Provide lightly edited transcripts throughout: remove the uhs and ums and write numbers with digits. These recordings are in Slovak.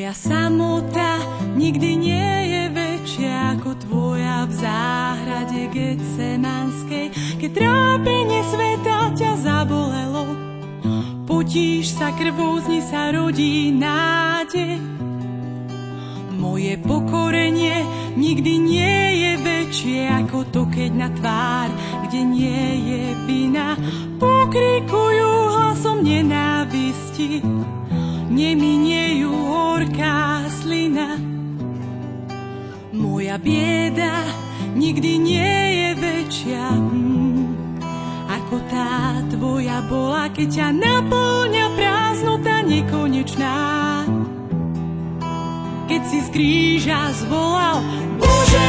Moja samota nikdy nie je väčšia ako tvoja v záhrade Getsemanskej. Keď trápenie sveta ťa zabolelo, potíš sa krvou, z nej sa rodí nádej. Moje pokorenie nikdy nie je väčšie ako to, keď na tvár, kde nie je vina, pokrikujú hlasom nenávisti, neminie ju horká slina. Moja bieda nikdy nie je väčšia ako tá tvoja bola, keď ťa napĺňa prázdnota nekonečná. Keď si z kríža zvolal: Bože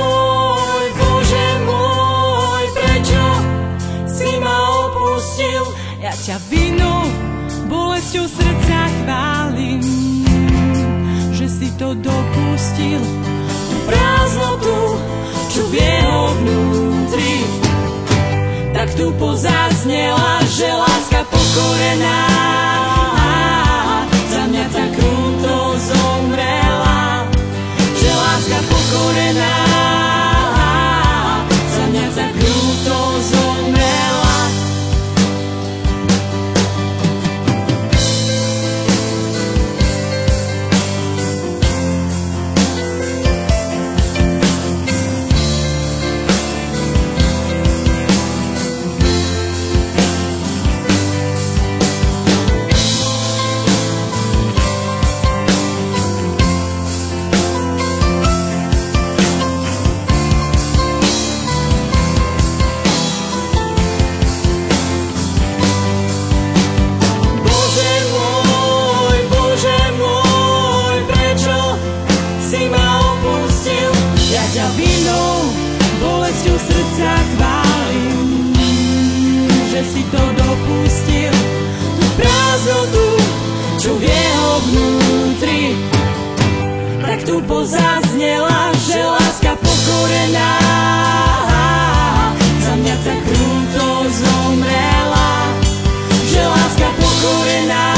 môj, prečo si ma opustil? Ja ťa vinou, bolesťou srdca chválim, že si to dopustil. Tú prázdnotu, čo v jeho vnútri tak tu pozaznela, že láska pokorená za mňa tak kruto zomrela, že láska pokorená za mňa tak kruto zomrela. ťa vinou, bolesťou srdca chválim, že si to dopustil, tú prázdnotu, čo v jeho vnútri tak tu pozaznela, že láska pokorená za mňa tak kruto zomrela, že láska pokorená